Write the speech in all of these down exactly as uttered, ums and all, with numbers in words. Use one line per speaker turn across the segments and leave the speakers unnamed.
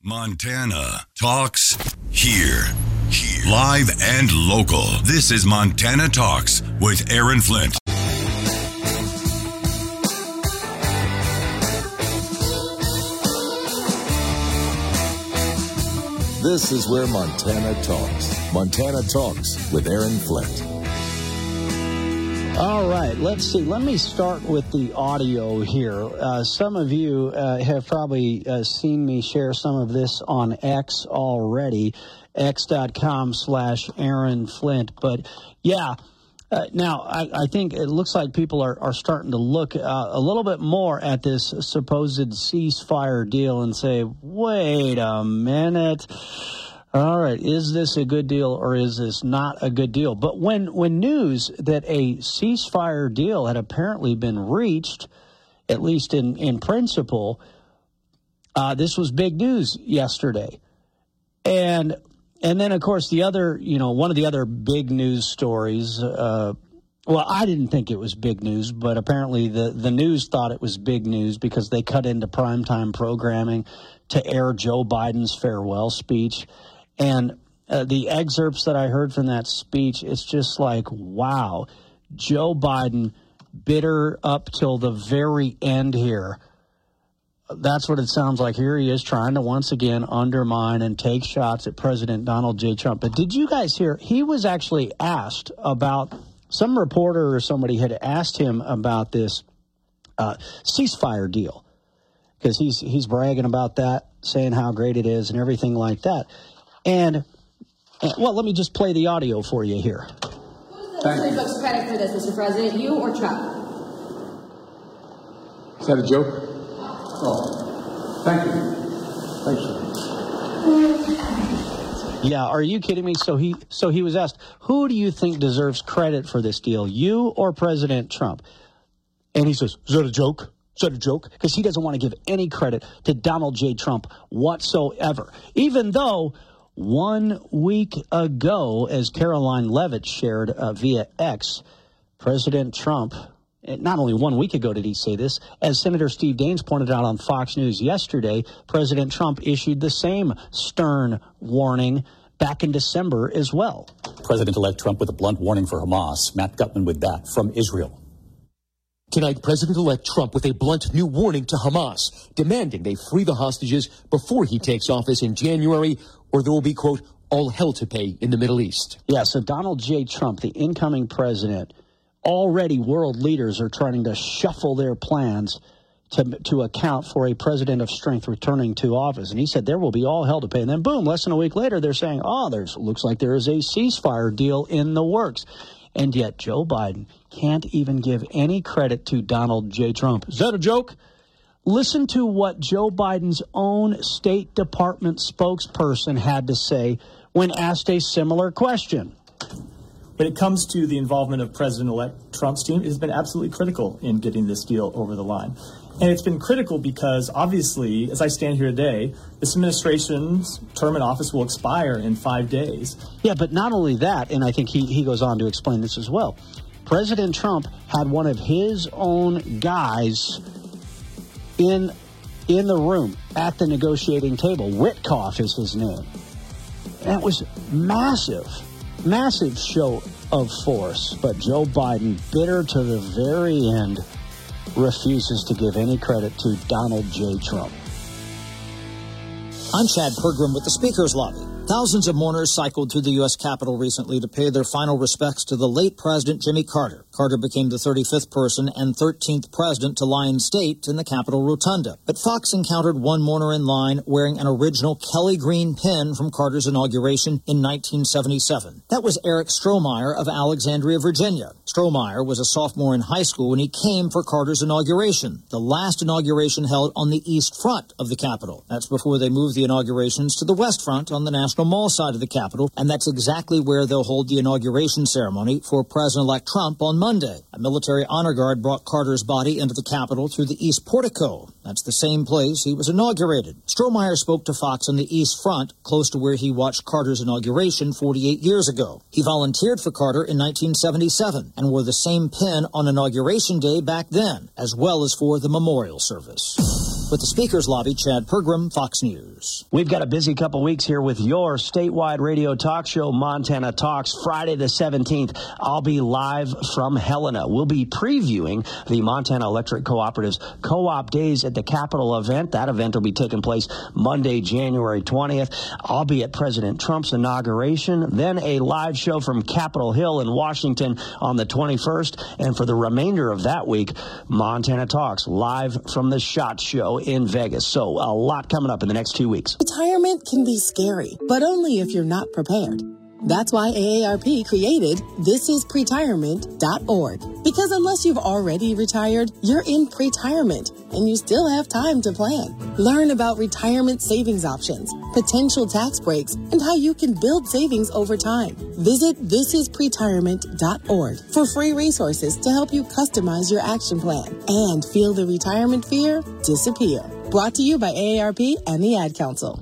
Montana Talks here. Here. Live and local. This is Montana Talks with Aaron Flint.
This is where Montana talks. Montana Talks with Aaron Flint.
All right, let's see. Let me start with the audio here. Uh, some of you uh, have probably uh, seen me share some of this on X already, x.com slash Aaron Flint. But, yeah, uh, now I, I think it looks like people are, are starting to look uh, a little bit more at this supposed ceasefire deal and say, wait a minute. All right, is this a good deal or is this not a good deal? But when, when news that a ceasefire deal had apparently been reached, at least in, in principle, uh, this was big news yesterday. And and then, of course, the other, you know, one of the other big news stories, uh, well, I didn't think it was big news, but apparently the, the news thought it was big news because they cut into primetime programming to air Joe Biden's farewell speech. And uh, the excerpts that I heard from that speech, it's just like, wow, Joe Biden bitter up till the very end here. That's what it sounds like. Here he is trying to once again undermine and take shots at President Donald J. Trump. But did you guys hear? He was actually asked about, some reporter or somebody had asked him about this uh, ceasefire deal, because he's he's bragging about that, saying how great it is and everything like that. And, uh, well, let me just play the audio for you here.
Who's the history books credit for this, Mister President, you or Trump?
Is that a joke? Oh, thank you. Thanks, sir.
Yeah, are you kidding me? So he, so he was asked, who do you think deserves credit for this deal, you or President Trump? And he says, is that a joke? Is that a joke? Because he doesn't want to give any credit to Donald J. Trump whatsoever, even though one week ago, as Caroline Levitt shared uh, via X, President Trump, not only one week ago did he say this, as Senator Steve Daines pointed out on Fox News yesterday, President Trump issued the same stern warning back in December as well.
President-elect Trump with a blunt warning for Hamas. Matt Gutman with that from Israel.
Tonight, President-elect Trump with a blunt new warning to Hamas, demanding they free the hostages before he takes office in January, or there will be, quote, all hell to pay in the Middle East.
Yeah, so Donald J. Trump, the incoming president, already world leaders are trying to shuffle their plans to to account for a president of strength returning to office. And he said there will be all hell to pay. And then, boom, less than a week later, they're saying, oh, there's looks like there is a ceasefire deal in the works. And yet Joe Biden can't even give any credit to Donald J. Trump. Is that a joke? Listen to what Joe Biden's own State Department spokesperson had to say when asked a similar question.
When it comes to the involvement of President-elect Trump's team, it has been absolutely critical in getting this deal over the line. And it's been critical because, obviously, as I stand here today, this administration's term in office will expire in five days.
Yeah, but not only that, and I think he, he goes on to explain this as well, President Trump had one of his own guys in in the room at the negotiating table. Witkoff is his name. That was massive, massive show of force. But Joe Biden, bitter to the very end, refuses to give any credit to Donald J. Trump.
I'm Chad Pergram with the Speaker's Lobby. Thousands of mourners cycled through the U S Capitol recently to pay their final respects to the late President Jimmy Carter. Carter became the thirty-fifth person and thirteenth president to lie in state in the Capitol Rotunda. But Fox encountered one mourner in line wearing an original Kelly Green pin from Carter's inauguration in nineteen seventy-seven. That was Eric Strohmeyer of Alexandria, Virginia. Strohmeyer was a sophomore in high school when he came for Carter's inauguration, the last inauguration held on the east front of the Capitol. That's before they moved the inaugurations to the west front on the National Mall side of the Capitol, and that's exactly where they'll hold the inauguration ceremony for President-elect Trump on Monday. A military honor guard brought Carter's body into the Capitol through the East Portico. That's the same place he was inaugurated. Strohmeyer spoke to Fox on the East Front, close to where he watched Carter's inauguration forty-eight years ago. He volunteered for Carter in nineteen seventy-seven and wore the same pin on Inauguration Day back then, as well as for the memorial service. With the Speaker's Lobby, Chad Pergram, Fox News.
We've got a busy couple weeks here with your statewide radio talk show, Montana Talks. Friday the seventeenth, I'll be live from Helena. We'll be previewing the Montana Electric Cooperative's Co-op Days at the Capitol event. That event will be taking place Monday, January twentieth. I'll be at President Trump's inauguration, then a live show from Capitol Hill in Washington on the twenty-first. And for the remainder of that week, Montana Talks live from the SHOT Show in Vegas. So a lot coming up in the next two weeks.
Retirement can be scary, but only if you're not prepared. That's why A A R P created this is pretirement dot org. Because unless you've already retired, you're in pretirement, and you still have time to plan. Learn about retirement savings options, potential tax breaks, and how you can build savings over time. Visit this is pretirement dot org for free resources to help you customize your action plan and feel the retirement fear disappear. Brought to you by A A R P and the Ad Council.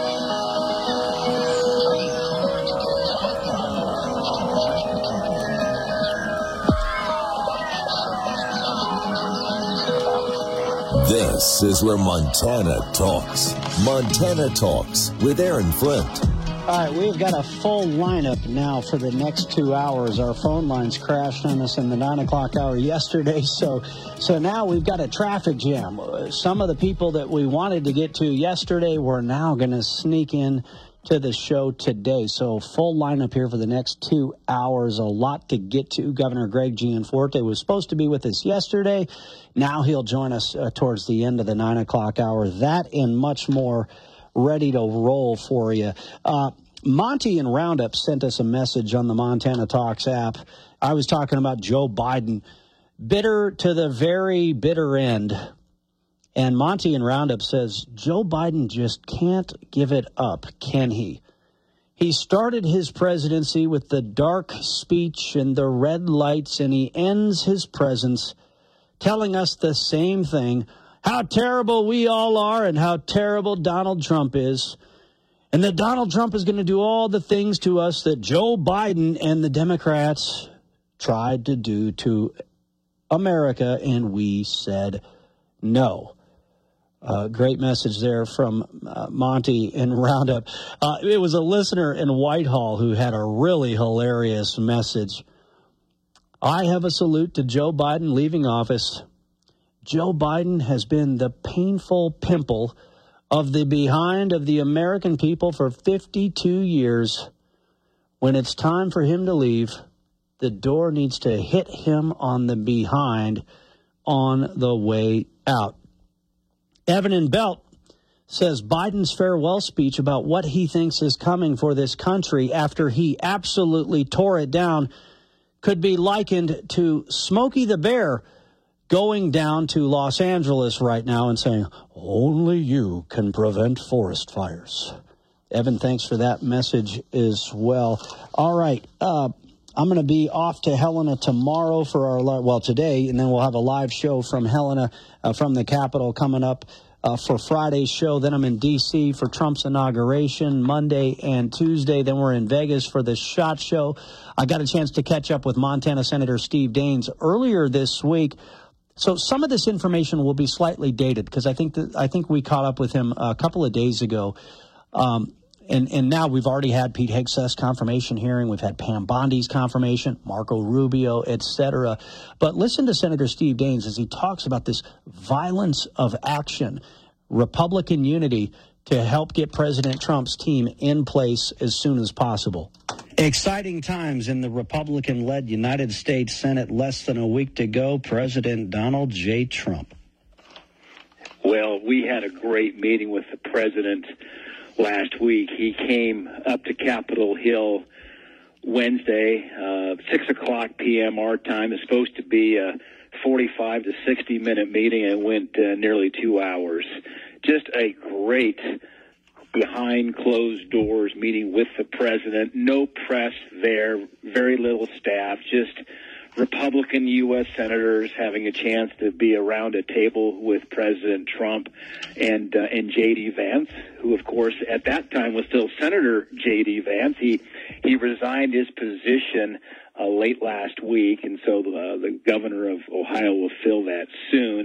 This is where Montana talks. Montana Talks with Aaron Flint.
All right, we've got a full lineup now for the next two hours. Our phone lines crashed on us in the nine o'clock hour yesterday, so so now we've got a traffic jam. Some of the people that we wanted to get to yesterday were now going to sneak in to the show today. So full lineup here for the next two hours. A lot to get to. Governor Greg Gianforte was supposed to be with us yesterday. Now he'll join us uh, towards the end of the nine o'clock hour. That and much more ready to roll for you. Uh, Monty and Roundup sent us a message on the Montana Talks app. I was talking about Joe Biden, bitter to the very bitter end. And Monty and Roundup says, Joe Biden just can't give it up, can he? He started his presidency with the dark speech and the red lights, and he ends his presence telling us the same thing, how terrible we all are and how terrible Donald Trump is, and that Donald Trump is going to do all the things to us that Joe Biden and the Democrats tried to do to America, and we said no. Uh, great message there from uh, Monty and Roundup. Uh, it was a listener in Whitehall who had a really hilarious message. I have a salute to Joe Biden leaving office. Joe Biden has been the painful pimple of the behind of the American people for fifty-two years. When it's time for him to leave, the door needs to hit him on the behind on the way out. Evan in Belt says Biden's farewell speech about what he thinks is coming for this country after he absolutely tore it down could be likened to Smokey the Bear going down to Los Angeles right now and saying, only you can prevent forest fires. Evan, thanks for that message as well. All right. Uh, I'm going to be off to Helena tomorrow for our, well, today, and then we'll have a live show from Helena, uh, from the Capitol coming up uh, for Friday's show. Then I'm in D C for Trump's inauguration Monday and Tuesday. Then we're in Vegas for the SHOT Show. I got a chance to catch up with Montana Senator Steve Daines earlier this week. So some of this information will be slightly dated because I think that I think we caught up with him a couple of days ago. Um, And and now we've already had Pete Hegseth's confirmation hearing. We've had Pam Bondi's confirmation, Marco Rubio, et cetera. But listen to Senator Steve Daines as he talks about this violence of action, Republican unity to help get President Trump's team in place as soon as possible. Exciting times in the Republican-led United States Senate. Less than a week to go. President Donald J. Trump.
Well, we had a great meeting with the president last week. He came up to Capitol Hill Wednesday, uh, six o'clock p.m. our time. It's supposed to be a forty-five to sixty minute meeting, and it went uh, nearly two hours. Just a great behind closed doors meeting with the president. No press there, very little staff, just Republican U S senators having a chance to be around a table with President Trump and uh, and J D. Vance, who, of course, at that time was still Senator J D. Vance. He he resigned his position uh, late last week, and so uh, the governor of Ohio will fill that soon.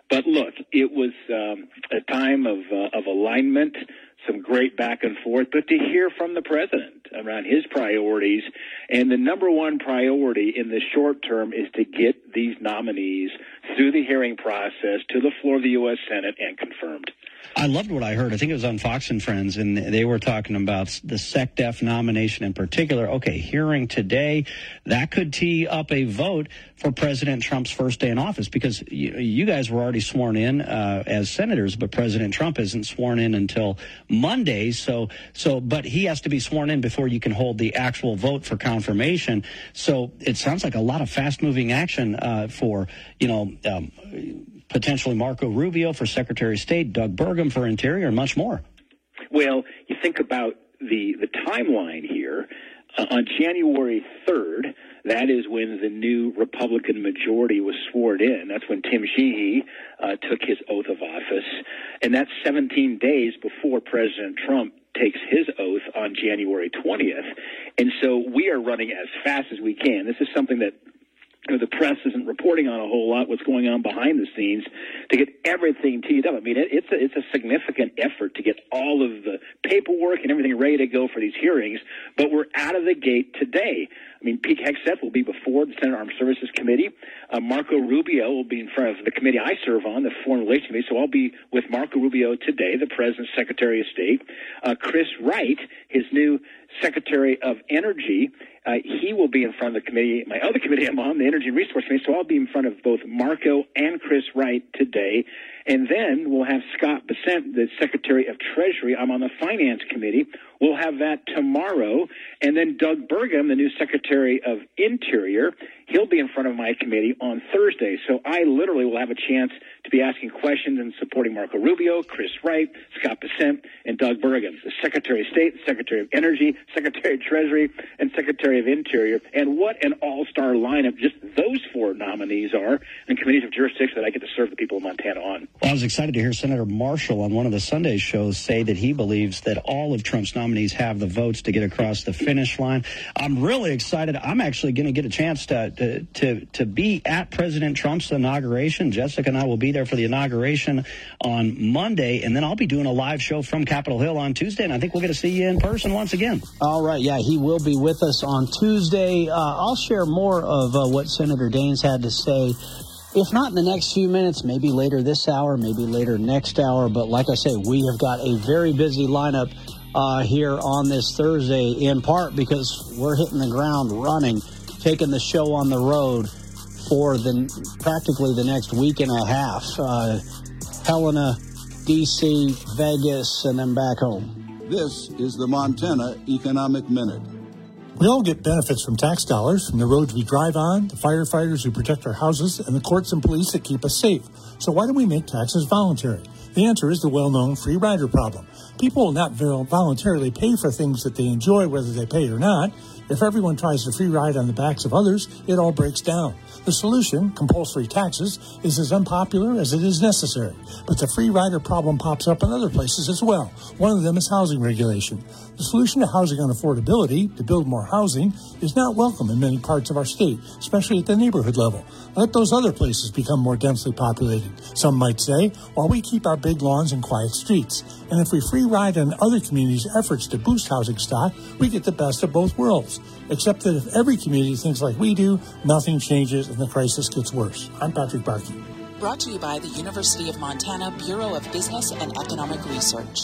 But look, it was um, a time of uh, of alignment, some great back and forth, but to hear from the president around his priorities, and the number one priority in the short term is to get these nominees through the hearing process to the floor of the U S Senate and confirmed.
I loved what I heard. I think it was on Fox and Friends, and they were talking about the SecDef nomination in particular. Okay, hearing today, that could tee up a vote for President Trump's first day in office, because you, you guys were already sworn in uh, as senators, but President Trump isn't sworn in until Monday. So, so, but he has to be sworn in before you can hold the actual vote for confirmation. So it sounds like a lot of fast-moving action uh, for, you know, um, potentially Marco Rubio for Secretary of State, Doug Burgum for Interior, and much more.
Well, you think about the, the timeline here. Uh, on January third, that is when the new Republican majority was sworn in. That's when Tim Sheehy uh, took his oath of office. And that's seventeen days before President Trump takes his oath on January twentieth. And so we are running as fast as we can. This is something that you know, the press isn't reporting on a whole lot, what's going on behind the scenes, to get everything teed up. I mean, it, it's a, it's a significant effort to get all of the paperwork and everything ready to go for these hearings, but we're out of the gate today. I mean, Pete Hegseth will be before the Senate Armed Services Committee. Uh, Marco Rubio will be in front of the committee I serve on, the Foreign Relations Committee, so I'll be with Marco Rubio today, the President's Secretary of State. Uh, Chris Wright, his new Secretary of Energy, uh, he will be in front of the committee, my other committee I'm on, the Energy and Resource Committee, so I'll be in front of both Marco and Chris Wright today. And then we'll have Scott Bessent, the Secretary of Treasury. I'm on the Finance Committee. We'll have that tomorrow. And then Doug Burgum, the new Secretary of Interior, he'll be in front of my committee on Thursday. So I literally will have a chance to be asking questions and supporting Marco Rubio, Chris Wright, Scott Bessent, and Doug Burgum, the Secretary of State, Secretary of Energy, Secretary of Treasury, and Secretary of Interior. And what an all-star lineup just those four nominees are in committees of jurisdiction that I get to serve the people of Montana on.
Well, I was excited to hear Senator Marshall on one of the Sunday shows say that he believes that all of Trump's nominees have the votes to get across the finish line. I'm really excited. I'm actually going to get a chance to, to to to be at President Trump's inauguration. Jessica and I will be there for the inauguration on Monday, and then I'll be doing a live show from Capitol Hill on Tuesday, and I think we'll get to see you in person once again. All right. Yeah, he will be with us on Tuesday. Uh, I'll share more of uh, what Senator Daines had to say. If not in the next few minutes, maybe later this hour, maybe later next hour. But like I say, we have got a very busy lineup uh, here on this Thursday, in part because we're hitting the ground running, taking the show on the road for the practically the next week and a half. Uh, Helena, D C, Vegas, and then back home.
This is the Montana Economic Minute.
We all get benefits from tax dollars, from the roads we drive on, the firefighters who protect our houses, and the courts and police that keep us safe. So why don't we make taxes voluntary? The answer is the well-known free rider problem. People will not voluntarily pay for things that they enjoy, whether they pay or not. If everyone tries to free ride on the backs of others, it all breaks down. The solution, compulsory taxes, is as unpopular as it is necessary. But the free rider problem pops up in other places as well. One of them is housing regulation. The solution to housing unaffordability, to build more housing, is not welcome in many parts of our state, especially at the neighborhood level. Let those other places become more densely populated, some might say, while we keep our big lawns and quiet streets. And if we free ride on other communities' efforts to boost housing stock, we get the best of both worlds. Except that if every community thinks like we do, nothing changes and the crisis gets worse. I'm Patrick Barkey.
Brought to you by the University of Montana Bureau of Business and Economic Research.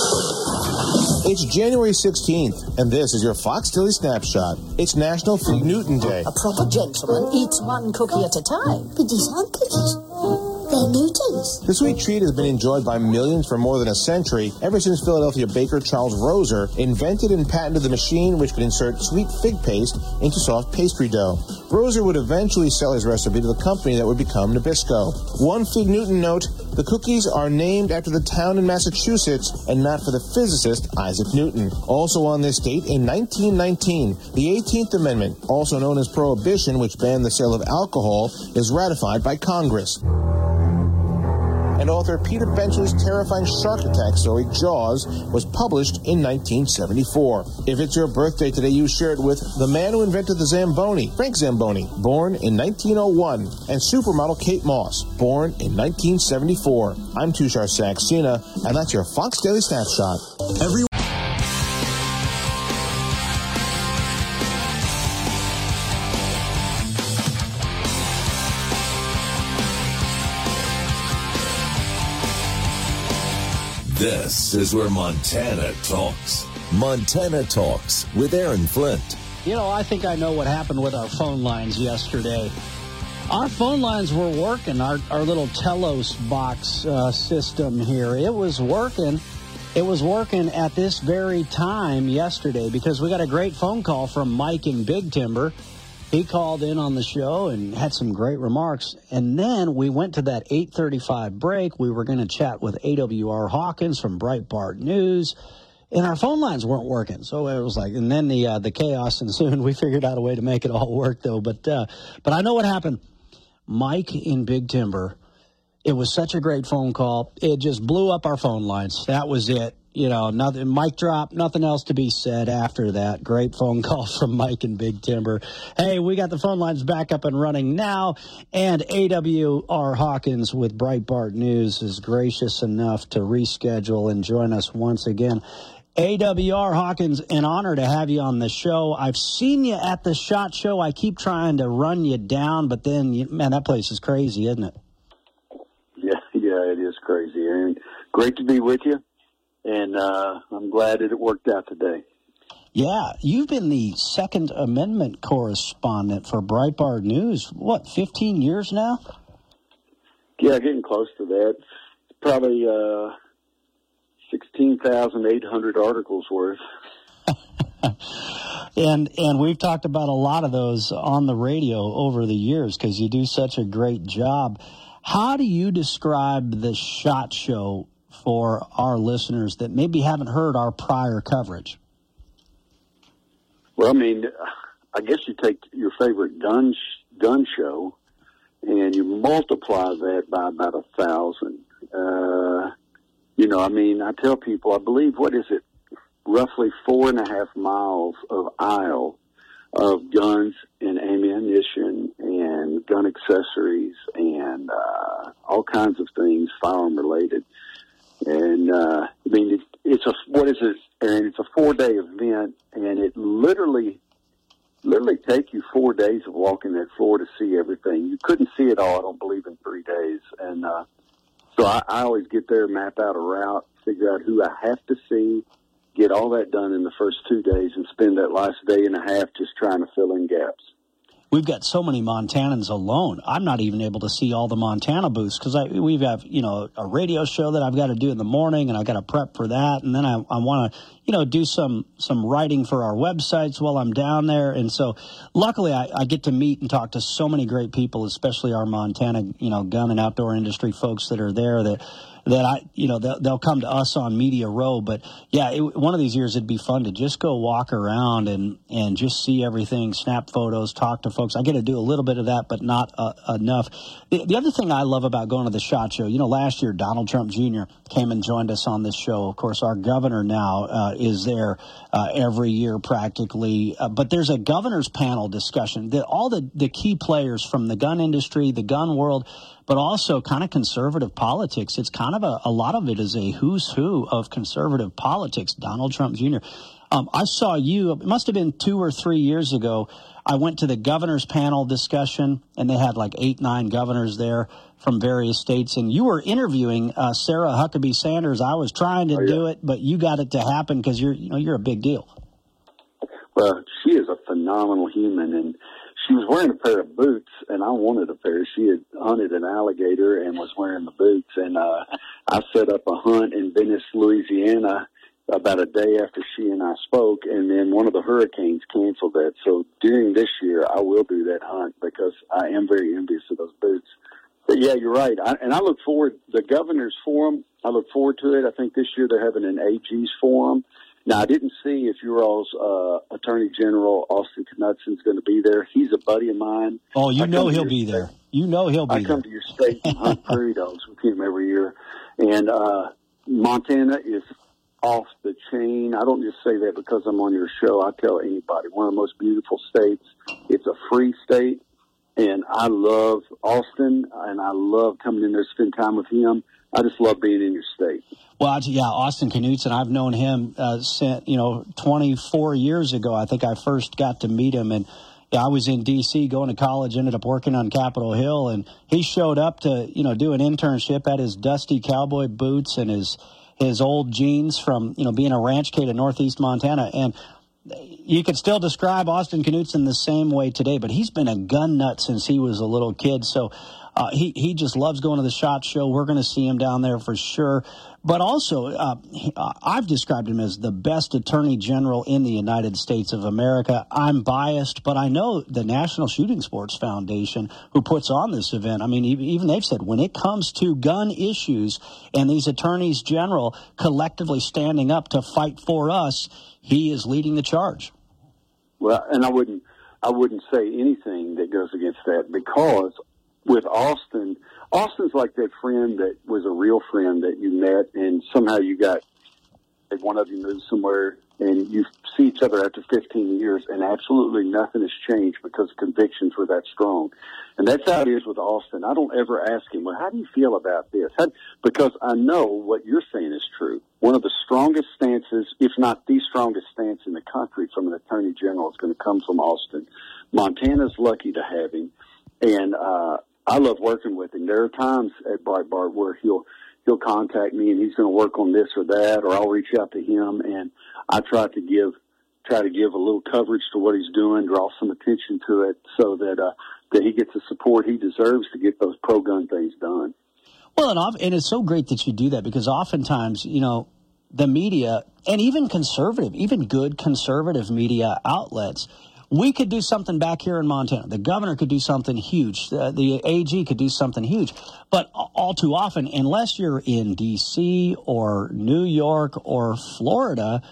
It's January sixteenth, and this is your Fox Daily Snapshot. It's National Fig Newton Day.
A proper gentleman eats one cookie at a time. But these aren't cookies. They're Newtons.
The sweet treat has been enjoyed by millions for more than a century, ever since Philadelphia baker Charles Roser invented and patented the machine which could insert sweet fig paste into soft pastry dough. Roser would eventually sell his recipe to the company that would become Nabisco. One Fig Newton note, the cookies are named after the town in Massachusetts and not for the physicist Isaac Newton. Also on this date, in nineteen nineteen, the eighteenth Amendment, also known as Prohibition, which banned the sale of alcohol, is ratified by Congress. and author Peter Benchley's terrifying shark attack story, Jaws, was published in nineteen seventy-four. If it's your birthday today, you share it with the man who invented the Zamboni, Frank Zamboni, born in nineteen oh one, and supermodel Kate Moss, born in nineteen seventy-four. I'm Tushar Saxena, and that's your Fox Daily Snapshot. Every
This is where Montana talks. Montana Talks with Aaron Flint.
You know, I think I know what happened with our phone lines yesterday. Our phone lines were working, our, our little Telos box uh, system here. It was working. It was working at this very time yesterday because we got a great phone call from Mike in Big Timber. He called in on the show and had some great remarks. And then we went to that eight thirty-five break. We were going to chat with A W R Hawkins from Breitbart News. And our phone lines weren't working. So it was like, and then the uh, the chaos ensued. We figured out a way to make it all work, though. But, uh, but I know what happened. Mike in Big Timber, it was such a great phone call. It just blew up our phone lines. That was it. You know, nothing, mic drop, nothing else to be said after that. Great phone call from Mike in Big Timber. Hey, we got the phone lines back up and running now, and A W R Hawkins with Breitbart News is gracious enough to reschedule and join us once again. A W R Hawkins, an honor to have you on the show. I've seen you at the SHOT Show. I keep trying to run you down, but then, you, man, that place is crazy, isn't it?
Yeah, yeah, it is crazy, Aaron. Great to be with you. And uh, I'm glad that it worked out today.
Yeah, you've been the Second Amendment correspondent for Breitbart News, what, fifteen years now?
Yeah, getting close to that. Probably uh, sixteen thousand eight hundred articles worth.
and and we've talked about a lot of those on the radio over the years because you do such a great job. How do you describe the SHOT Show for our listeners that maybe haven't heard our prior coverage?
Well, I mean, I guess you take your favorite gun sh- gun show and you multiply that by about a thousand. Uh, you know, I mean, I tell people, I believe, what is it, roughly four and a half miles of aisle of guns and ammunition and gun accessories and uh, all kinds of things firearm related. And, uh, I mean, it, it's a, what is it, Aaron? It's a four-day event, and it literally, literally take you four days of walking that floor to see everything. You couldn't see it all, I don't believe, in three days. And uh, so I, I always get there, map out a route, figure out who I have to see, get all that done in the first two days, and spend that last day and a half just trying to fill in gaps.
We've got so many Montanans alone. I'm not even able to see all the Montana booths because we've got, you know, a radio show that I've got to do in the morning, and I got to prep for that. And then I, I want to, you know, do some some writing for our websites while I'm down there. And so luckily I, I get to meet and talk to so many great people, especially our Montana, you know, gun and outdoor industry folks that are there that that I, you know, they'll, they'll come to us on Media Row. But yeah, it, one of these years it'd be fun to just go walk around and, and just see everything, snap photos, talk to folks. I get to do a little bit of that, but not uh, enough. The, the other thing I love about going to the SHOT Show, you know, last year Donald Trump Junior came and joined us on this show. Of course, our governor now uh, is there uh, every year practically. Uh, but there's a governor's panel discussion that all the, the key players from the gun industry, the gun world, but also kind of conservative politics. It's kind of a, a lot of it is a who's who of conservative politics. Donald Trump Junior Um, I saw you, it must have been two or three years ago. I went to the governor's panel discussion, and they had like eight, nine governors there from various states. And you were interviewing uh, Sarah Huckabee Sanders. I was trying to oh, yeah. do it, but you got it to happen because you're, you know, you're a big deal.
Well, she is a phenomenal human, and she was wearing a pair of boots, and I wanted a pair. She had hunted an alligator and was wearing the boots, and uh, I set up a hunt in Venice, Louisiana, about a day after she and I spoke, and then one of the hurricanes canceled that. So during this year, I will do that hunt because I am very envious of those boots. But, yeah, you're right, I, and I look forward, the Governor's Forum, I look forward to it. I think this year they're having an A G's Forum. Now, I didn't see if your all's uh, Attorney General, Austin Knutson's going to be there. He's a buddy of mine.
Oh, you
I
know he'll
your,
be there. You know he'll be
I
there.
come to your state and hunt prairie dogs with him every year. And uh, Montana is off the chain. I don't just say that because I'm on your show. I tell anybody, one of the most beautiful states. It's a free state. And I love Austin, and I love coming in there to spend time with him. I just love being in your state.
Well, yeah, Austin Knudsen, I've known him uh, since, you know, twenty-four years ago. I think I first got to meet him, and yeah, I was in D C going to college, ended up working on Capitol Hill, and he showed up to, you know, do an internship at his dusty cowboy boots and his his old jeans from, you know, being a ranch kid in northeast Montana. And you could still describe Austin Knudsen the same way today, but he's been a gun nut since he was a little kid. So uh, he, he just loves going to the SHOT Show. We're going to see him down there for sure. But also, uh, he, uh, I've described him as the best attorney general in the United States of America. I'm biased, but I know the National Shooting Sports Foundation, who puts on this event, I mean, even they've said when it comes to gun issues and these attorneys general collectively standing up to fight for us, he is leading the charge.
Well, and I wouldn't, I wouldn't say anything that goes against that, because with Austin, Austin's like that friend that was a real friend that you met, and somehow you got, like, one of you moved somewhere, and you see each other after fifteen years, and absolutely nothing has changed because convictions were that strong. And that's how it is with Austin. I don't ever ask him, well, how do you feel about this? How, because I know what you're saying is true. One of the strongest stances, if not the strongest stance in the country from an attorney general, is going to come from Austin. Montana's lucky to have him, and uh, I love working with him. There are times at Breitbart where he'll he'll contact me and he's going to work on this or that, or I'll reach out to him, and I try to give try to give a little coverage to what he's doing, draw some attention to it, so that uh, that he gets the support he deserves to get those pro-gun things done.
Well, and, and it's so great that you do that, because oftentimes, you know, the media, and even conservative, even good conservative media outlets, we could do something back here in Montana. The governor could do something huge. Uh, the A G could do something huge. But all too often, unless you're in D C or New York or Florida,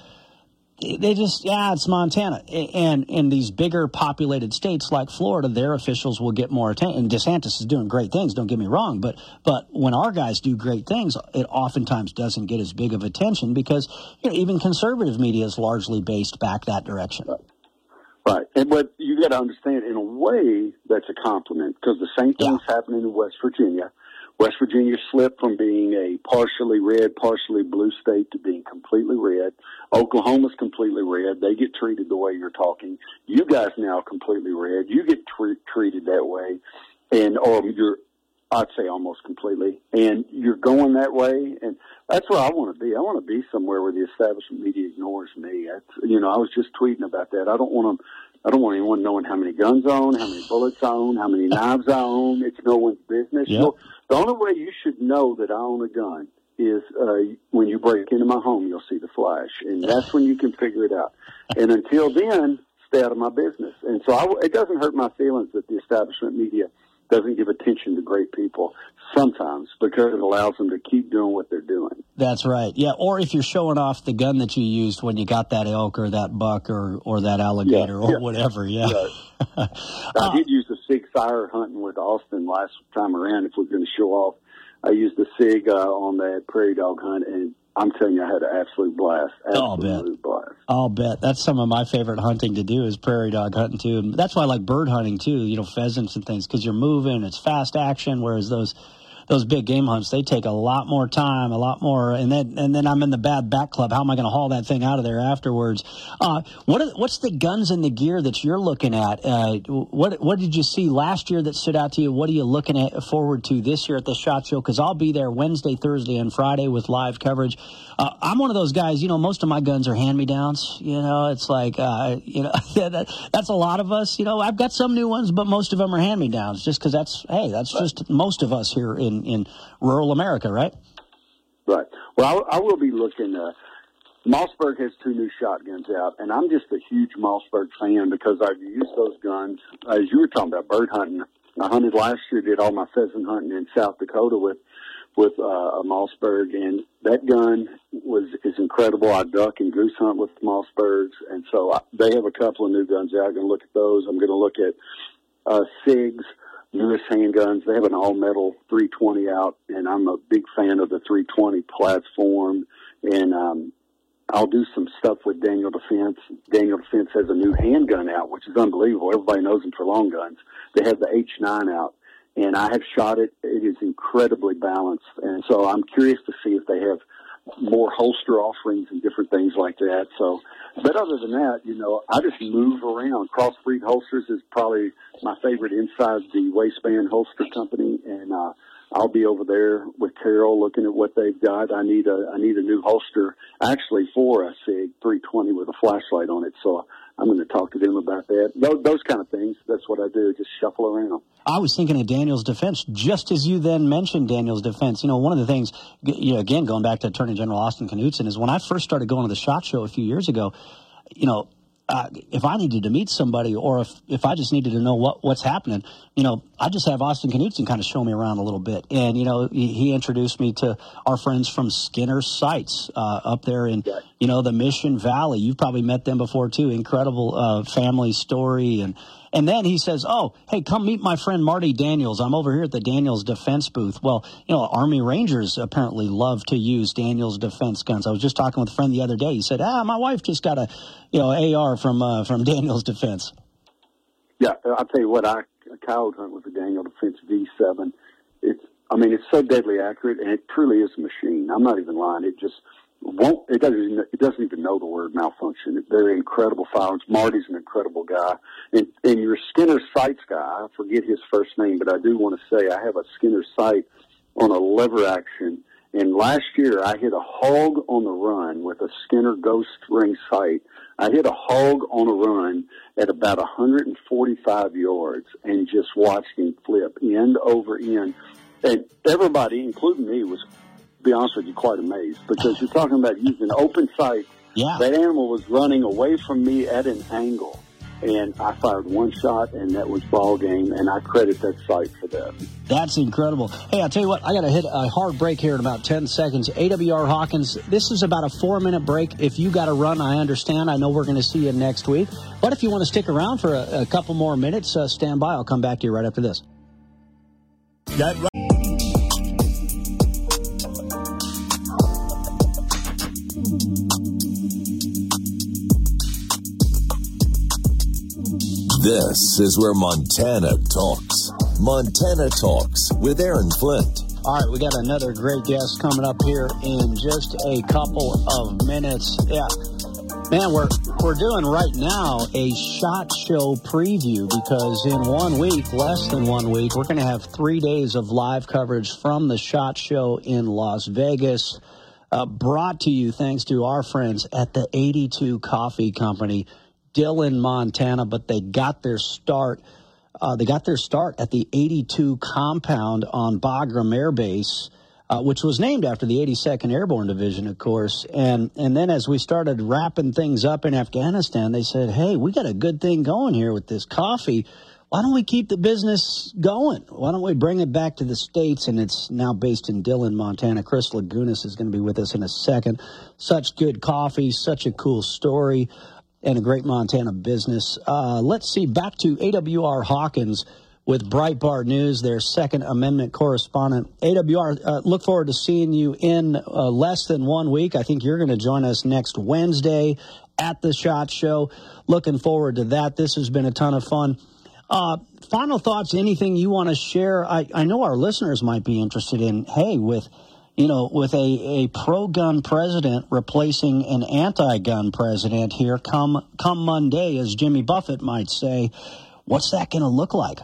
they just, yeah, it's Montana. And in these bigger populated states like Florida, their officials will get more attention. And DeSantis is doing great things, don't get me wrong. But but when our guys do great things, it oftentimes doesn't get as big of attention, because, you know, even conservative media is largely based back that direction.
Right. Right. And but you got to understand, in a way, that's a compliment, because the same thing's yeah. happening in West Virginia. West Virginia slipped from being a partially red, partially blue state to being completely red. Oklahoma's completely red. They get treated the way you're talking. You guys now are completely red. You get tre- treated that way, and or you're, I'd say almost completely, and you're going that way, and that's where I want to be. I want to be somewhere where the establishment media ignores me. That's, you know, I was just tweeting about that. I don't want them. I don't want anyone knowing how many guns I own, how many bullets I own, how many knives I own. It's no one's business.
Yep.
You know, the only way you should know that I own a gun is uh, when you break into my home, you'll see the flash, and that's when you can figure it out. And until then, stay out of my business. And so I, it doesn't hurt my feelings that the establishment media doesn't give attention to great people sometimes, because it allows them to keep doing what they're doing.
That's right. Yeah, or if you're showing off the gun that you used when you got that elk or that buck or, or that alligator yeah, or yeah. whatever, yeah.
Right. I did use the SIG fire hunting with Austin last time around. If we're going to show off, I used the SIG uh, on that prairie dog hunt, and I'm telling you, I had an absolute blast. Absolute
I'll bet.
blast.
I'll bet. That's some of my favorite hunting to do, is prairie dog hunting, too. And that's why I like bird hunting, too, you know, pheasants and things, because you're moving, it's fast action, whereas those those big game hunts, they take a lot more time, a lot more, and then and then I'm in the bad back club. How am I going to haul that thing out of there afterwards? Uh, what are, what's the guns and the gear that you're looking at? Uh, what what did you see last year that stood out to you? What are you looking at forward to this year at the SHOT Show? Because I'll be there Wednesday, Thursday, and Friday with live coverage. Uh, I'm one of those guys, you know, most of my guns are hand-me-downs. You know, it's like, uh, you know, that, that's a lot of us. You know, I've got some new ones, but most of them are hand-me-downs, just because that's, hey, that's right. Just most of us here in, in rural America, right?
Right. Well, I, I will be looking. Uh, Mossberg has two new shotguns out, and I'm just a huge Mossberg fan because I've used those guns. As you were talking about bird hunting, I hunted last year, did all my pheasant hunting in South Dakota with with uh, a Mossberg, and that gun was is incredible. I duck and goose hunt with Mossbergs, and so I, they have a couple of new guns out. I'm going to look at those. I'm going to look at uh, SIG's newest handguns. They have an all-metal three twenty out, and I'm a big fan of the three twenty platform, and um, I'll do some stuff with Daniel Defense. Daniel Defense has a new handgun out, which is unbelievable. Everybody knows them for long guns. They have the H nine out, and I have shot it. It is incredibly balanced, and so I'm curious to see if they have more holster offerings and different things like that. So, but other than that, you know, I just move around. Crossbreed Holsters is probably my favorite inside the waistband holster company, and uh, I'll be over there with Carol looking at what they've got. I need a I need a new holster actually for a SIG three twenty with a flashlight on it. So I'm going to talk to them about that. Those, those kind of things. That's what I do. Just shuffle around.
I was thinking of Daniel's Defense, just as you then mentioned Daniel's Defense. You know, one of the things, you know, again, going back to Attorney General Austin Knudsen, is when I first started going to the SHOT Show a few years ago, you know, uh, if I needed to meet somebody or if, if I just needed to know what, what's happening, you know, I just have Austin Knudsen kind of show me around a little bit. And, you know, he, he introduced me to our friends from Skinner Sights uh, up there in, you know, the Mission Valley. You've probably met them before, too. Incredible uh, family story. And And then he says, oh, hey, come meet my friend Marty Daniels. I'm over here at the Daniels Defense booth. Well, you know, Army Rangers apparently love to use Daniels Defense guns. I was just talking with a friend the other day. He said, ah, my wife just got a, you know, A R from uh, from Daniels Defense.
Yeah, I'll tell you what, I coyote hunt with the Daniel Defense V seven. It's, I mean, it's so deadly accurate, and it truly is a machine. I'm not even lying. It just won't, it doesn't, it doesn't even know the word malfunction. They're incredible firearms. Marty's an incredible guy. And, and your Skinner Sights guy, I forget his first name, but I do want to say I have a Skinner Sight on a lever action. And last year I hit a hog on the run with a Skinner Ghost Ring sight. I hit a hog on a run at about one hundred forty-five yards and just watched him flip end over end. And everybody, including me, was, to be honest with you, quite amazed, because you're talking about using open sight.
Yeah.
That animal was running away from me at an angle, and I fired one shot, and that was ball game, and I credit that sight for that.
That's incredible. Hey, I'll tell you what, I got to hit a hard break here in about ten seconds. A W R Hawkins, this is about a four-minute break. If you got to run, I understand. I know we're going to see you next week. But if you want to stick around for a, a couple more minutes, uh, stand by. I'll come back to you right after this.
That right.
This is where Montana talks. Montana Talks with Aaron Flint.
All right, we got another great guest coming up here in just a couple of minutes. Yeah, man, we're we're doing right now a SHOT Show preview, because in one week, less than one week, we're going to have three days of live coverage from the SHOT Show in Las Vegas, uh, brought to you thanks to our friends at the eighty-two Coffee Company, Dillon, Montana. But they got their start. Uh, they got their start at the eighty-two compound on Bagram Air Base, uh, which was named after the eighty-second Airborne Division, of course. And and then as we started wrapping things up in Afghanistan, they said, hey, we got a good thing going here with this coffee. Why don't we keep the business going? Why don't we bring it back to the States? And it's now based in Dillon, Montana. Chris Lagunas is going to be with us in a second. Such good coffee, such a cool story, and a great Montana business. Uh, let's see, back to A W R Hawkins with Breitbart News, their Second Amendment correspondent. A W R, uh, look forward to seeing you in uh, less than one week. I think you're going to join us next Wednesday at the SHOT Show. Looking forward to that. This has been a ton of fun. Uh, final thoughts, anything you want to share? I, I know our listeners might be interested in, hey, with You know, with a, a pro-gun president replacing an anti-gun president here come come Monday, as Jimmy Buffett might say, what's that going to look like?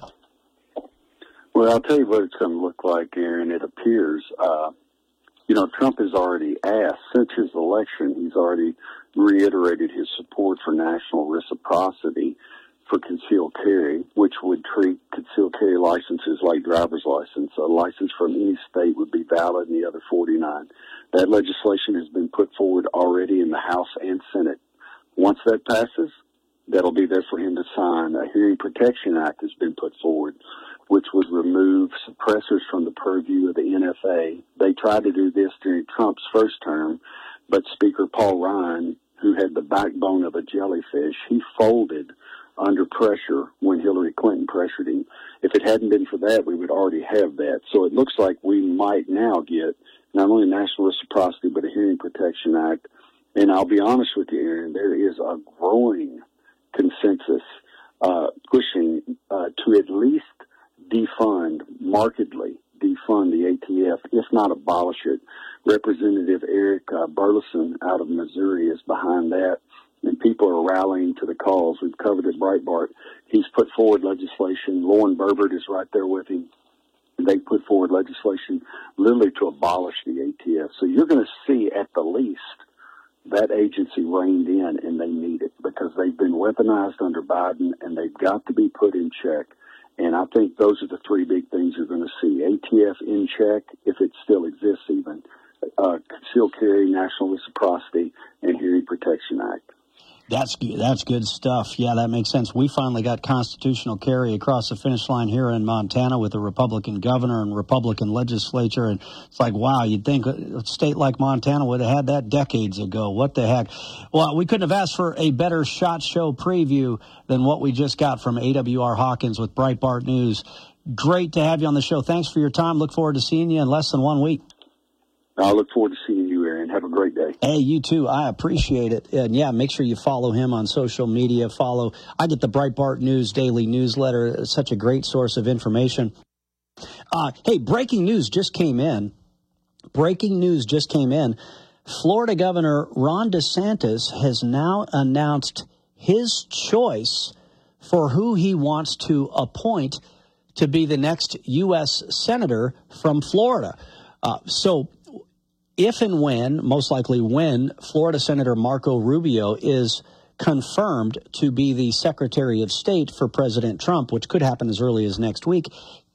Well, I'll tell you what it's going to look like, Aaron. It appears, uh, you know, Trump has already asked, since his election, he's already reiterated his support for national reciprocity for concealed carry, which would treat concealed carry licenses like driver's license. A license from any state would be valid in the other forty-nine. That legislation has been put forward already in the House and Senate. Once that passes, that'll be there for him to sign. A Hearing Protection Act has been put forward, which would remove suppressors from the purview of the N F A. They tried to do this during Trump's first term, but Speaker Paul Ryan, who had the backbone of a jellyfish, he folded under pressure when Hillary Clinton pressured him. If it hadn't been for that, we would already have that. So it looks like we might now get not only national reciprocity, but a Hearing Protection Act. And I'll be honest with you, Aaron, there is a growing consensus uh, pushing uh, to at least defund, markedly defund the A T F, if not abolish it. Representative Eric uh, Burleson out of Missouri is behind that, and people are rallying to the cause. We've covered it, Breitbart. He's put forward legislation. Lauren Boebert is right there with him. They put forward legislation literally to abolish the A T F. So you're going to see at the least that agency reined in, and they need it because they've been weaponized under Biden, and they've got to be put in check. And I think those are the three big things you're going to see. A T F in check, if it still exists even, uh, concealed carry, national reciprocity, and Hearing Protection Act.
That's that's good stuff. Yeah, that makes sense. We finally got constitutional carry across the finish line here in Montana with a Republican governor and Republican legislature. And it's like, wow, you'd think a state like Montana would have had that decades ago. What the heck? Well, we couldn't have asked for a better SHOT Show preview than what we just got from A W R Hawkins with Breitbart News. Great to have you on the show. Thanks for your time. Look forward to seeing you in less than one week.
I look forward to seeing you, Aaron. Have a great day.
Hey, you too. I appreciate it. And yeah, make sure you follow him on social media. Follow. I get the Breitbart News daily newsletter. It's such a great source of information. Uh, hey, breaking news just came in. Breaking news just came in. Florida Governor Ron DeSantis has now announced his choice for who he wants to appoint to be the next U S senator from Florida. Uh, so if and when, most likely when, Florida Senator Marco Rubio is confirmed to be the Secretary of State for President Trump, which could happen as early as next week,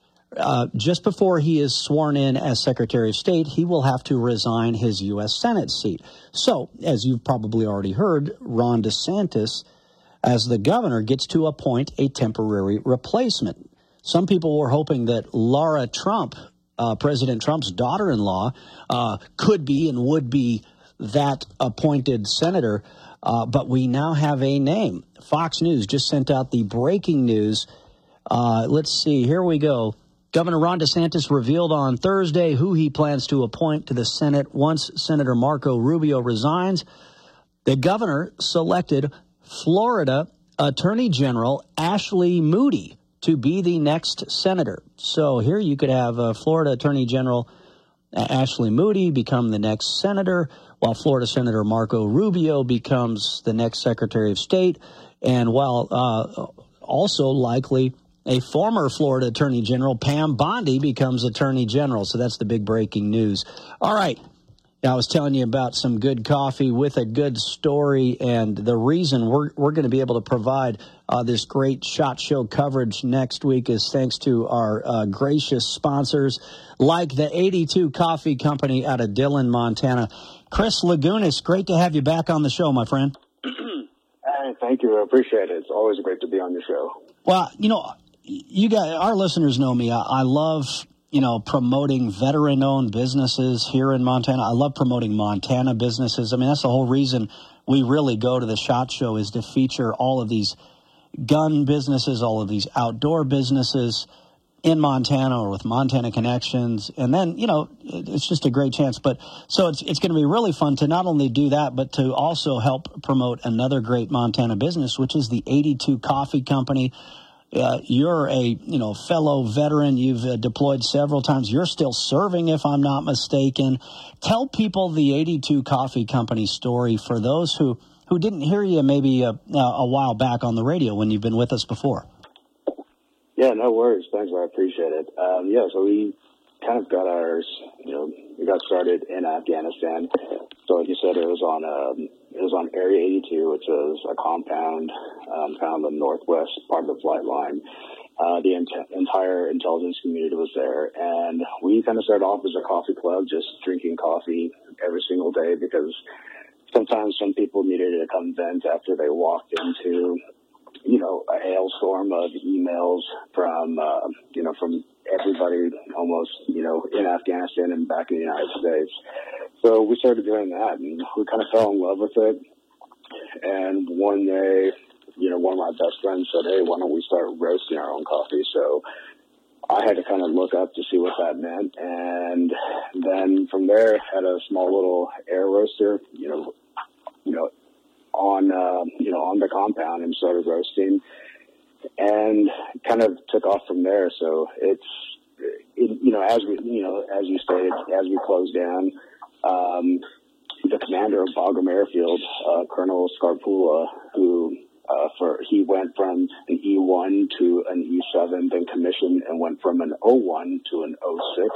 uh, just before he is sworn in as Secretary of State, he will have to resign his U S Senate seat. So, as you've probably already heard, Ron DeSantis, as the governor, gets to appoint a temporary replacement. Some people were hoping that Laura Trump, Uh, President Trump's daughter-in-law, uh, could be and would be that appointed senator, uh, but we now have a name. Fox News just sent out the breaking news. Uh, let's see, here we go. Governor Ron DeSantis revealed on Thursday who he plans to appoint to the Senate once Senator Marco Rubio resigns. The governor selected Florida Attorney General Ashley Moody to be the next senator. So here you could have uh, Florida Attorney General uh, Ashley Moody become the next senator, while Florida Senator Marco Rubio becomes the next Secretary of State, and while uh, also likely a former Florida Attorney General, Pam Bondi, becomes Attorney General. So that's the big breaking news. All right. I was telling you about some good coffee with a good story, and the reason we're we're going to be able to provide uh, this great SHOT Show coverage next week is thanks to our uh, gracious sponsors like the eighty-two Coffee Company out of Dillon, Montana. Chris Lagunas, great to have you back on the show, my friend.
Hey, thank you. I appreciate it. It's always great to be on your show.
Well, you know, you guys, our listeners know me. I, I love... you know, promoting veteran-owned businesses here in Montana. I love promoting Montana businesses. I mean, that's the whole reason we really go to the SHOT Show, is to feature all of these gun businesses, all of these outdoor businesses in Montana or with Montana connections. And then, you know, it's just a great chance. But so it's it's going to be really fun to not only do that, but to also help promote another great Montana business, which is the eighty-two Coffee Company. Uh, you're a, you know, fellow veteran. You've uh, deployed several times. You're still serving, if I'm not mistaken. Tell people the eighty-two Coffee Company story for those who, who didn't hear you maybe a, a while back on the radio when you've been with us before.
Yeah, no worries. Thanks, I appreciate it. Um, yeah, so we kind of got ours, you know, we got started in Afghanistan. So like you said, it was on um, it was on Area eighty-two, which was a compound um, kind of the northwest part of the flight line. Uh, the ent- entire intelligence community was there, and we kind of started off as a coffee club, just drinking coffee every single day, because sometimes some people needed to come vent after they walked into, you know, a hailstorm of emails from, uh, you know, from everybody almost, you know, in Afghanistan and back in the United States. So we started doing that, and we kind of fell in love with it. And one day, you know, one of my best friends said, hey, why don't we start roasting our own coffee? So I had to kind of look up to see what that meant. And then from there, had a small little air roaster, you know, you know, on, uh, you know, on the compound, and started roasting, and kind of took off from there. So it's, it, you know, as we, you know, as you stated, as we closed down, um, the commander of Bagram Airfield, uh, Colonel Scarpula, who, uh, for, he went from an E one to an E seven, then commissioned, and went from an O one to an O six.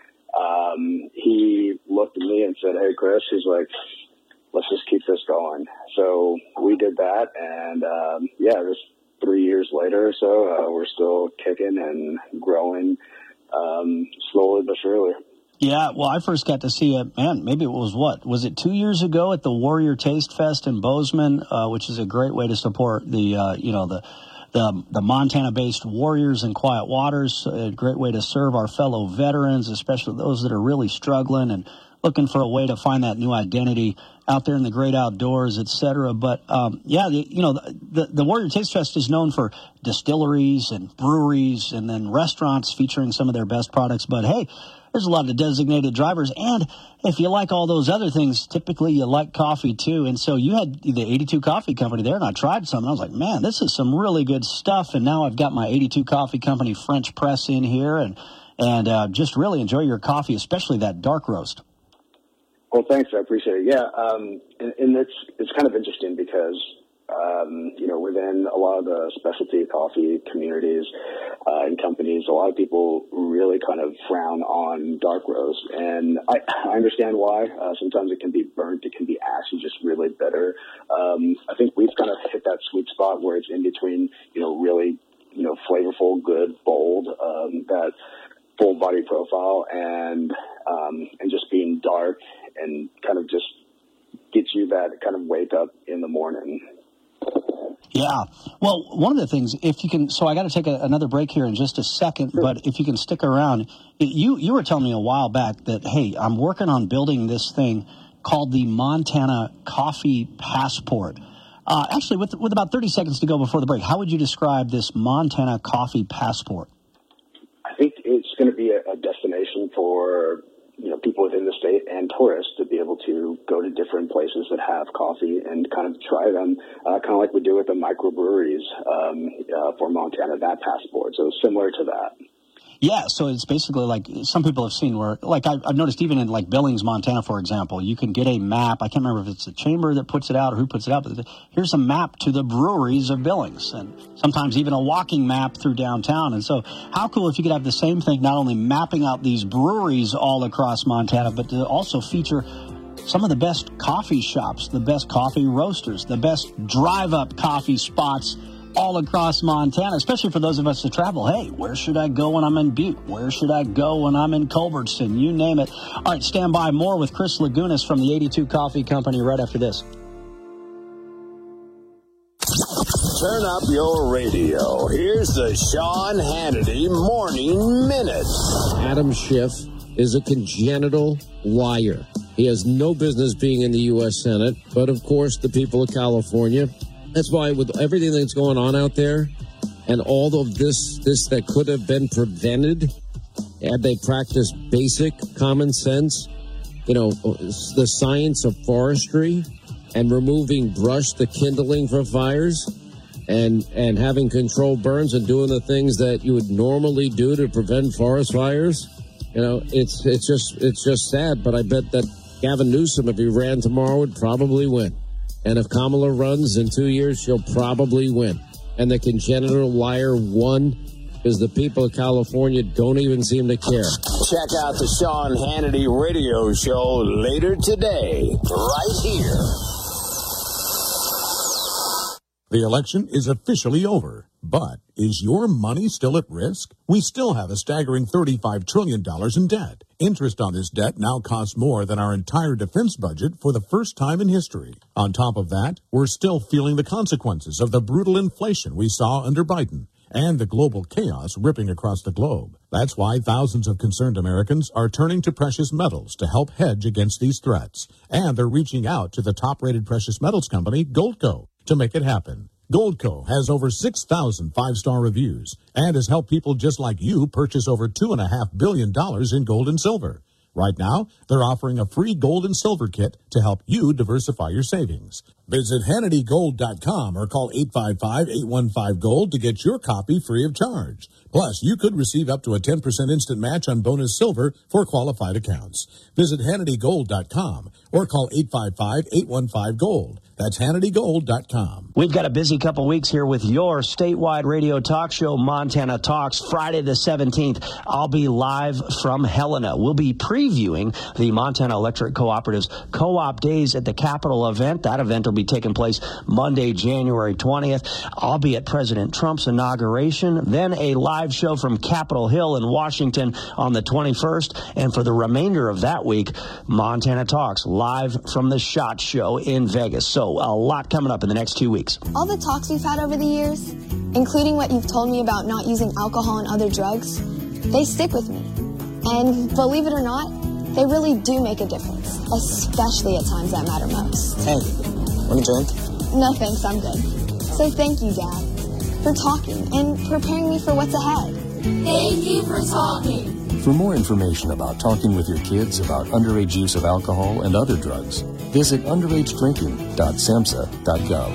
Um, he looked at me and said, hey, Chris, he's like, let's just keep this going. So we did that, and, um, yeah, this three years later or so, uh, we're still kicking and growing, um, slowly but surely.
Yeah, well, I first got to see it, man, maybe it was what? Was it two years ago at the Warrior Taste Fest in Bozeman, uh, which is a great way to support the, uh, you know, the the, the Montana-based Warriors in Quiet Waters, a great way to serve our fellow veterans, especially those that are really struggling and looking for a way to find that new identity out there in the great outdoors, et cetera. But, um, yeah, the, you know, the, the Warrior Taste Fest is known for distilleries and breweries and then restaurants featuring some of their best products. But, hey, there's a lot of designated drivers. And if you like all those other things, typically you like coffee, too. And so you had the eighty-two Coffee Company there, and I tried some. And I was like, man, this is some really good stuff. And now I've got my eighty-two Coffee Company French press in here, and, and uh, just really enjoy your coffee, especially that dark roast.
Well, thanks. I appreciate it. Yeah, um, and, and it's it's kind of interesting because, um, you know, within a lot of the specialty coffee communities uh, and companies, a lot of people really kind of frown on dark roast. And I, I understand why. Uh, sometimes it can be burnt. It can be actually just really bitter. Um, I think we've kind of hit that sweet spot where it's in between, you know, really, you know, flavorful, good, bold, um, that full body profile, and um, and just being dark and kind of just get you that kind of wake up in the morning.
Yeah. Well, one of the things, if you can, so I got to take a, another break here in just a second, sure. But if you can stick around, you, you were telling me a while back that, hey, I'm working on building this thing called the Montana Coffee Passport. Uh, actually, with, with about thirty seconds to go before the break, how would you describe this Montana Coffee Passport?
I think it's going to be a, a destination for, you know, people within the state and tourists to be able to go to different places that have coffee and kind of try them, uh, kind of like we do with the microbreweries um, uh, for Montana, that passport. So similar to that.
Yeah, so it's basically like some people have seen where, like I've, I've noticed even in like Billings, Montana, for example, you can get a map. I can't remember if it's the chamber that puts it out or who puts it out, but here's a map to the breweries of Billings, and sometimes even a walking map through downtown. And so how cool if you could have the same thing, not only mapping out these breweries all across Montana, but to also feature some of the best coffee shops, the best coffee roasters, the best drive-up coffee spots all across Montana, especially for those of us that travel. Hey, where should I go when I'm in Butte? Where should I go when I'm in Culbertson? You name it. All right, stand by. More with Chris Lagunas from the eighty-two Coffee Company right after this.
Turn up your radio. Here's the Sean Hannity Morning Minute.
Adam Schiff is a congenital liar. He has no business being in the U S Senate, but of course the people of California. That's why with everything that's going on out there and all of this, this that could have been prevented, had they practiced basic common sense, you know, the science of forestry and removing brush, the kindling for fires, and, and having controlled burns and doing the things that you would normally do to prevent forest fires, you know, it's, it's just, it's just sad. But I bet that Gavin Newsom, if he ran tomorrow, would probably win. And if Kamala runs in two years, she'll probably win. And the congenital liar won because the people of California don't even seem to care.
Check out the Sean Hannity radio show later today, right here.
The election is officially over, but is your money still at risk? We still have a staggering thirty-five trillion dollars in debt. Interest on this debt now costs more than our entire defense budget for the first time in history. On top of that, we're still feeling the consequences of the brutal inflation we saw under Biden. and the global chaos ripping across the globe. That's why thousands of concerned Americans are turning to precious metals to help hedge against these threats. And they're reaching out to the top-rated precious metals company, Goldco, to make it happen. Goldco has over six thousand five-star reviews and has helped people just like you purchase over two point five billion dollars in gold and silver. Right now, they're offering a free gold and silver kit to help you diversify your savings. Visit Hannity Gold dot com or call eight five five, eight one five, GOLD to get your copy free of charge. Plus, you could receive up to a ten percent instant match on bonus silver for qualified accounts. Visit Hannity Gold dot com or call eight five five, eight one five, GOLD. That's Hannity Gold dot com.
We've got a busy couple weeks here with your statewide radio talk show, Montana Talks, Friday the seventeenth. I'll be live from Helena. We'll be previewing the Montana Electric Cooperative's Co-op Days at the Capitol event. That event will be taking place Monday, January twentieth. I'll be at President Trump's inauguration, then a live show from Capitol Hill in Washington on the twenty-first. And for the remainder of that week, Montana Talks live from the SHOT Show in Vegas. So a lot coming up in the next two weeks.
All the talks we've had over the years, including what you've told me about not using alcohol and other drugs, they stick with me. And believe it or not, they really do make a difference, especially at times that matter most.
Hey, want a drink?
No thanks, I'm good. So thank you, Dad, for talking and preparing me for what's ahead.
Thank you for talking.
For more information about talking with your kids about underage use of alcohol and other drugs, visit underage drinking dot samhsa dot gov.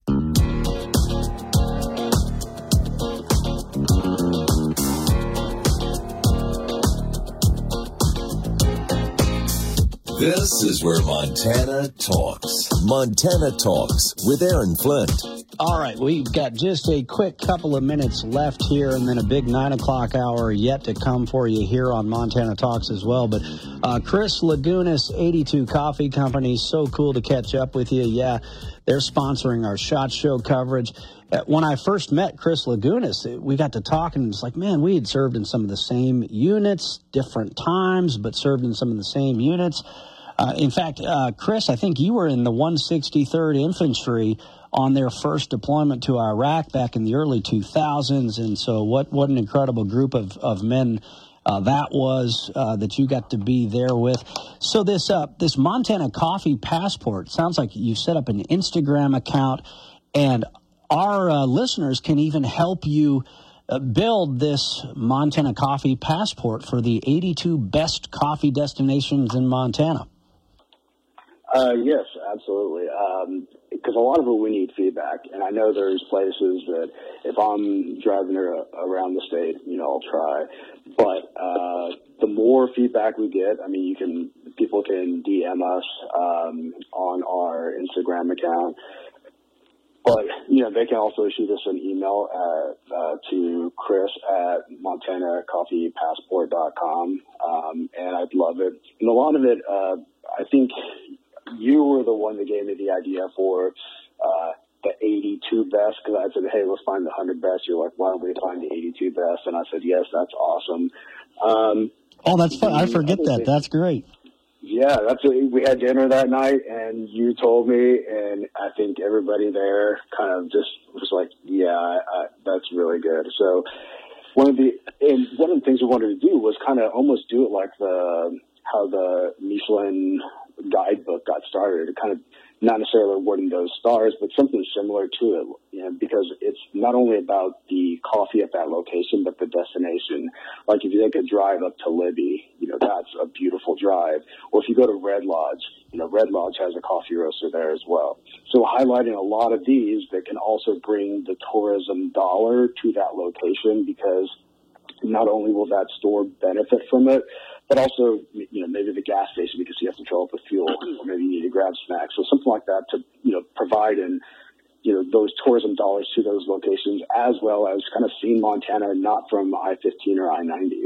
This is where Montana talks. Montana Talks with Aaron Flint.
All right, we've got just a quick couple of minutes left here, and then a big nine o'clock hour yet to come for you here on Montana Talks as well. But uh, Chris Lagunas, eighty-two Coffee Company, so cool to catch up with you. Yeah, they're sponsoring our SHOT Show coverage. When I first met Chris Lagunas, we got to talking, and it's like, man, we had served in some of the same units, different times, but served in some of the same units. Uh, in fact, uh, Chris, I think you were in the one sixty-third Infantry on their first deployment to Iraq back in the early two thousands. And so what, what an incredible group of, of men uh, that was uh, that you got to be there with. So this uh, this Montana Coffee Passport, sounds like you set up an Instagram account, and our uh, listeners can even help you uh, build this Montana Coffee Passport for the eighty-two best coffee destinations in Montana.
Uh, yes, absolutely. Um, because a lot of it we need feedback, and I know there's places that if I'm driving around the state, you know, I'll try. But uh, the more feedback we get, I mean, you can people can D M us um, on our Instagram account. But, you know, they can also shoot us an email at, uh, to Chris at montana coffee passport dot com, um, and I'd love it. And a lot of it, uh, I think you were the one that gave me the idea for uh, the eighty-two best, because I said, hey, let's find the one hundred best. You're like, why don't we find the eighty-two best? And I said, yes, that's awesome. Um,
oh, that's fun. I forget that. That's great.
Yeah, that's what, we had dinner that night, and you told me, and I think everybody there kind of just was like, yeah, I, I, that's really good. So one of the and one of the things we wanted to do was kind of almost do it like the how the Michelin guidebook got started, kind of not necessarily awarding those stars, but something similar to it, you know, because it's not only about the coffee at that location, but the destination. Like if you take a drive up to Libby, you know, that's a beautiful drive. Or if you go to Red Lodge, you know, Red Lodge has a coffee roaster there as well. So highlighting a lot of these that can also bring the tourism dollar to that location, because not only will that store benefit from it, but also, you know, maybe the gas station because you have to fill up with fuel, or maybe you need to grab snacks. So something like that to, you know, provide and, you know, those tourism dollars to those locations, as well as kind of seeing Montana not from I fifteen or I ninety.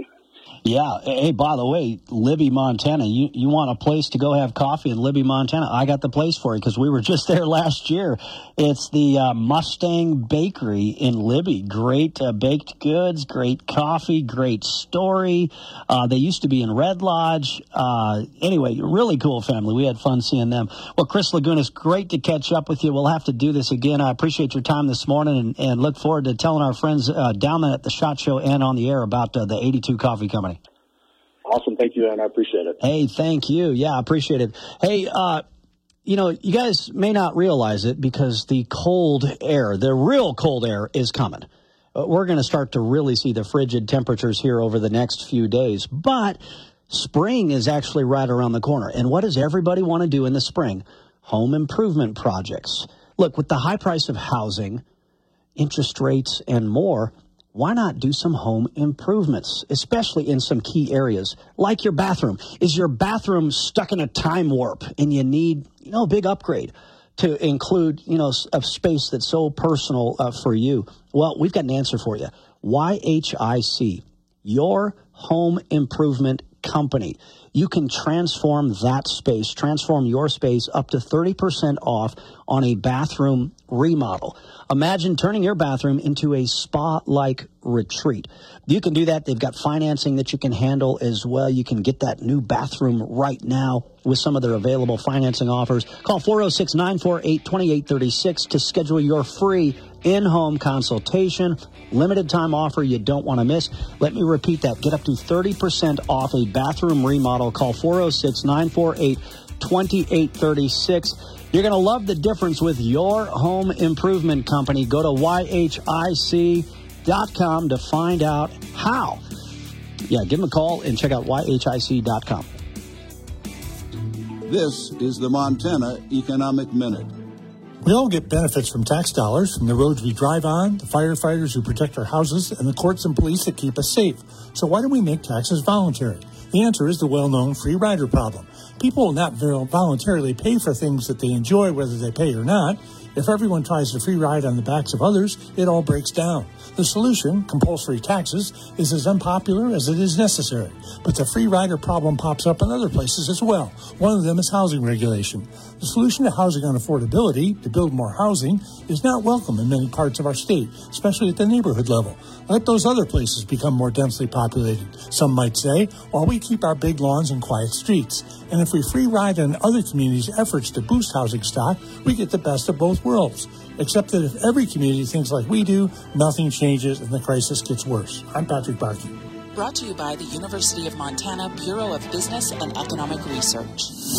Yeah. Hey, by the way, Libby, Montana, you, you want a place to go have coffee in Libby, Montana? I got the place for you because we were just there last year. It's the uh, Mustang Bakery in Libby. Great uh, baked goods, great coffee, great story. Uh, they used to be in Red Lodge. Uh, anyway, really cool family. We had fun seeing them. Well, Chris Lagunas, great to catch up with you. We'll have to do this again. I appreciate your time this morning and, and look forward to telling our friends uh, down at the SHOT Show and on the air about uh, the eighty-two Coffee Company.
Awesome. Thank you, and I appreciate it.
Hey, thank you. Yeah, I appreciate it. Hey, uh, you know, you guys may not realize it because the cold air, the real cold air is coming. Uh, we're going to start to really see the frigid temperatures here over the next few days. But spring is actually right around the corner. And what does everybody want to do in the spring? Home improvement projects. Look, with the high price of housing, interest rates, and more, why not do some home improvements, especially in some key areas, like your bathroom? Is your bathroom stuck in a time warp and you need, you know, a big upgrade to include, you know, a space that's so personal uh, for you? Well, we've got an answer for you. Y H I C, your home improvement company. You can transform that space, transform your space up to thirty percent off on a bathroom remodel. Imagine turning your bathroom into a spa-like retreat. You can do that. They've got financing that you can handle as well. You can get that new bathroom right now with some of their available financing offers. Call four oh six, nine four eight, two eight three six to schedule your free in-home consultation. Limited time offer you don't want to miss. Let me repeat that. Get up to thirty percent off a bathroom remodel. Call four oh six, nine four eight, two eight three six. You're going to love the difference with your home improvement company. Go to Y H I C dot com to find out how. Yeah, give them a call and check out Y H I C dot com.
This is the Montana Economic Minute.
We all get benefits from tax dollars, from the roads we drive on, the firefighters who protect our houses, and the courts and police that keep us safe. So why don't we make taxes voluntary? The answer is the well-known free rider problem. People will not voluntarily pay for things that they enjoy, whether they pay or not. If everyone tries to free ride on the backs of others, it all breaks down. The solution, compulsory taxes, is as unpopular as it is necessary. But the free rider problem pops up in other places as well. One of them is housing regulation. The solution to housing unaffordability, to build more housing, is not welcome in many parts of our state, especially at the neighborhood level. Let those other places become more densely populated, some might say, while we keep our big lawns and quiet streets. And if we free ride on other communities' efforts to boost housing stock, we get the best of both worlds. Except that if every community thinks like we do, nothing changes and the crisis gets worse. I'm Patrick Barkey.
Brought to you by the University of Montana Bureau of Business and Economic Research.